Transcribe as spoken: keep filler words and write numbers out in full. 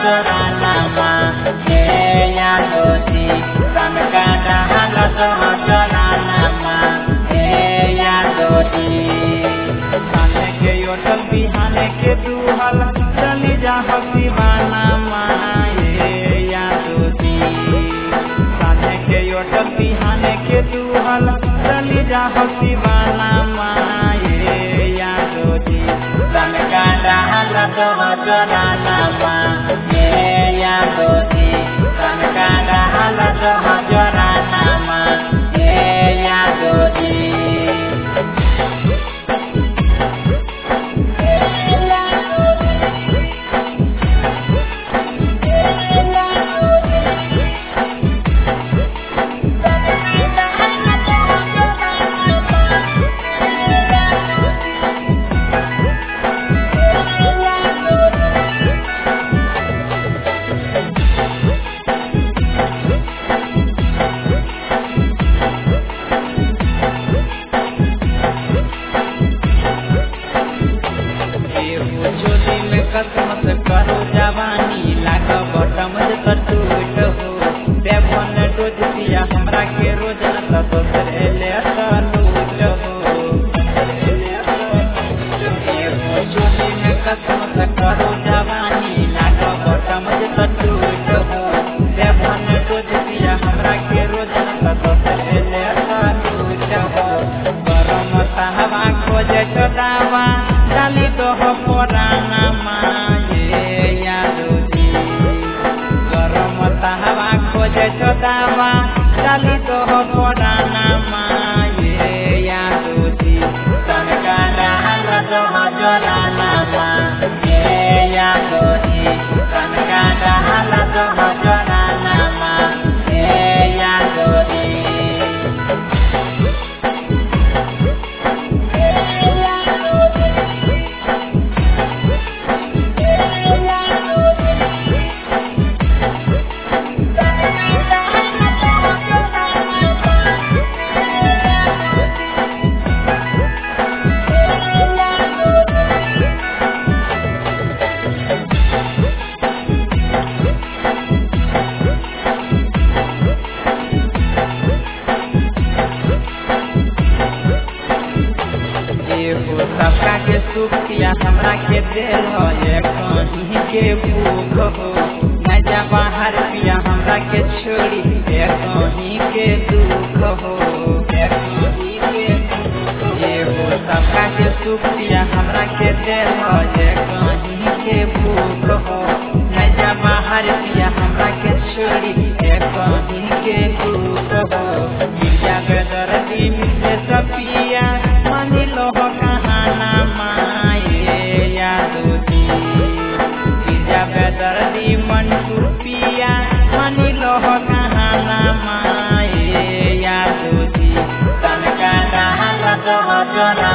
Joranama, Eya Dodi, Samkada Halasoho Joranama, Eya Dodi. Hane ke yotal bihane ke duhal, chali ja hasi banama, Eya Dodi. Hane ke yotal bihane ke duhal, chali ja hasi banama, Eya Dodi. Samkada Halasoho Joranama, Eya Dodi. Samkada Halasoho Joranama, Eya Dodi. कसमत करो जवानी लाग बटम टूट हो देवन रोज दिया हमरा के रोज न दोसर एले लूट हो चोली में कसमत करो जवानी लाग बटम टूट हो देवन रोज दिया हमरा के रोज न दोसर एले लूट हो गरम तहवा खोजे दावा डाली दो पुराना खोजे दावा डाली तो पुराना Eya Dodi. Samkada Halasoho Joranama, Eya Dodi. Samkada Halasoho Joranama, Eya Dodi. सबका के सुख किया हमरा के दिल हो ये कहीं के भूख हो न जा बाहर पिया हमरा के छोड़ी ये कहीं के दुख हो ये कहीं के ये हो सबका के सुख किया हमरा के दिल हो ये कहीं के भूख हो न जा बाहर पिया हमरा के छोड़ी ये कहीं के दुख हो मिर्जा बेदर्दी मिले सपिया मानी लो बेदर्दी मंटू पिया मानी लो कहाना Eya Dodi. Samkada Halasoho Joranama.